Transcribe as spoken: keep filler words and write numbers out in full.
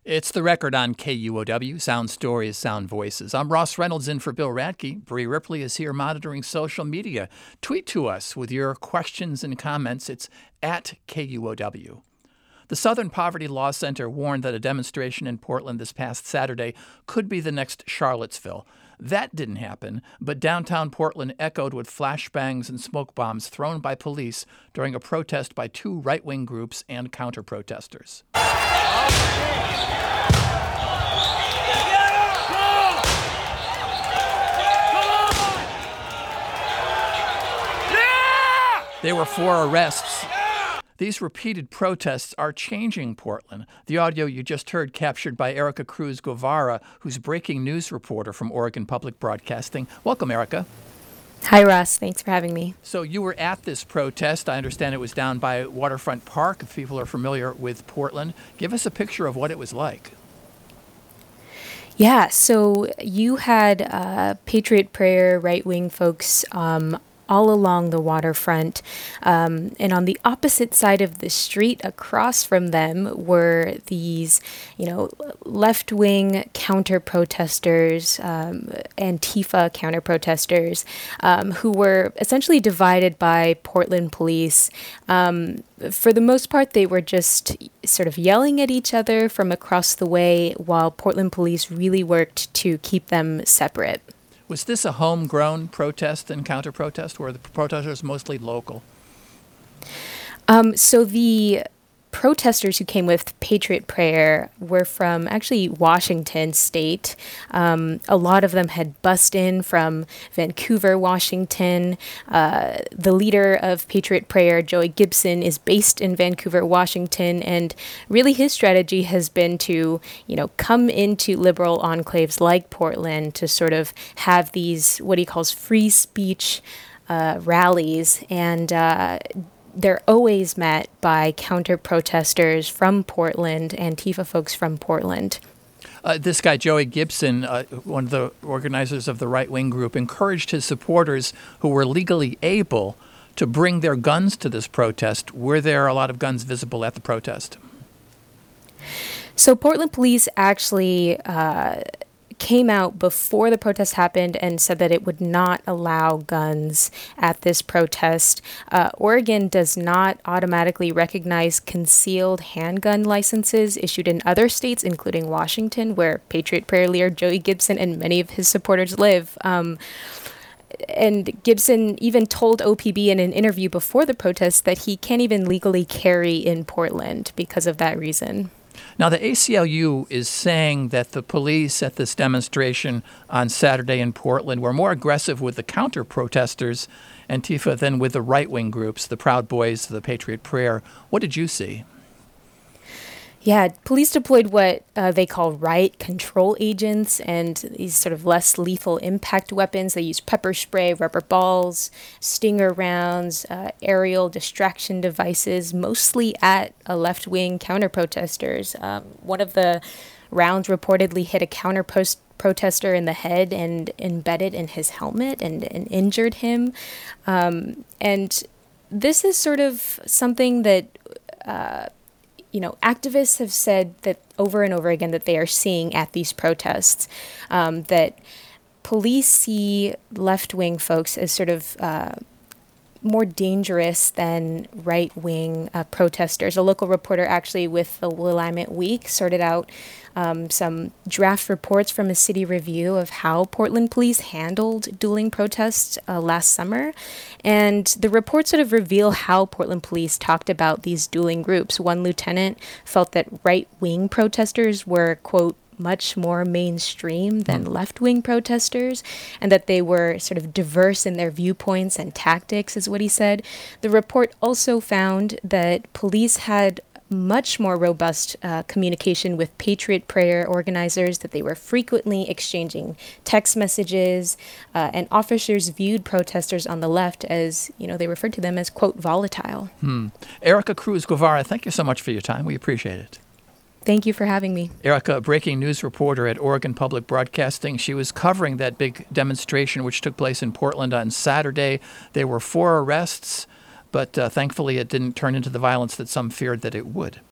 It's The Record on K U O W, Sound Stories, Sound Voices. I'm Ross Reynolds in for Bill Radke. Bree Ripley is here monitoring social media. Tweet to us with your questions and comments. It's at K U O W. The Southern Poverty Law Center warned that a demonstration in Portland this past Saturday could be the next Charlottesville. That didn't happen, but downtown Portland echoed with flashbangs and smoke bombs thrown by police during a protest by two right-wing groups and counter-protesters. There were four arrests. These repeated protests are changing Portland. The audio you just heard captured by Erica Cruz Guevara, who's breaking news reporter from Oregon Public Broadcasting. Welcome, Erica. Hi, Ross. Thanks for having me. So you were at this protest. I understand it was down by Waterfront Park, if people are familiar with Portland. Give us a picture of what it was like. Yeah, so you had uh, Patriot Prayer right-wing folks um, all along the waterfront. Um, and on the opposite side of the street across from them were these, you know, left-wing counter-protesters, um, Antifa counter-protesters, um, who were essentially divided by Portland police. Um, for the most part, they were just sort of yelling at each other from across the way, while Portland police really worked to keep them separate. Was this a homegrown protest and counter-protest, or were the protesters mostly local? Um, so the protesters who came with Patriot Prayer were from actually Washington State. Um, a lot of them had bussed in from Vancouver, Washington. Uh, the leader of Patriot Prayer, Joey Gibson, is based in Vancouver, Washington, and really his strategy has been to, you know, come into liberal enclaves like Portland to sort of have these, what he calls free speech uh, rallies, and uh, they're always met by counter-protesters from Portland, Antifa folks from Portland. Uh, this guy, Joey Gibson, uh, one of the organizers of the right-wing group, encouraged his supporters who were legally able to bring their guns to this protest. Were there a lot of guns visible at the protest? So Portland police actually uh, came out before the protest happened and said that it would not allow guns at this protest. Uh, Oregon does not automatically recognize concealed handgun licenses issued in other states, including Washington, where Patriot Prayer leader Joey Gibson and many of his supporters live. Um, and Gibson even told O P B in an interview before the protest that he can't even legally carry in Portland because of that reason. Now, the A C L U is saying that the police at this demonstration on Saturday in Portland were more aggressive with the counter-protesters, Antifa, than with the right-wing groups, the Proud Boys, the Patriot Prayer. What did you see? Yeah, police deployed what uh, they call riot control agents and these sort of less lethal impact weapons. They used pepper spray, rubber balls, stinger rounds, uh, aerial distraction devices, mostly at a left-wing counter-protesters. Um, one of the rounds reportedly hit a counter-protester in the head and embedded in his helmet and, and injured him. Um, and this is sort of something that Uh, You know, activists have said that over and over again that they are seeing at these protests, um, that police see left-wing folks as sort of uh, more dangerous than right-wing uh, protesters. A local reporter actually with the Willamette Week sorted out um, some draft reports from a city review of how Portland police handled dueling protests uh, last summer. And the reports sort of reveal how Portland police talked about these dueling groups. One lieutenant felt that right-wing protesters were, quote, much more mainstream than left-wing protesters, and that they were sort of diverse in their viewpoints and tactics, is what he said. The report also found that police had much more robust uh, communication with Patriot Prayer organizers, that they were frequently exchanging text messages, uh, and officers viewed protesters on the left as, you know, they referred to them as, quote, volatile. Hmm. Erica Cruz Guevara, thank you so much for your time. We appreciate it. Thank you for having me. Erica, a breaking news reporter at Oregon Public Broadcasting. She was covering that big demonstration which took place in Portland on Saturday. There were four arrests, but uh, thankfully it didn't turn into the violence that some feared that it would.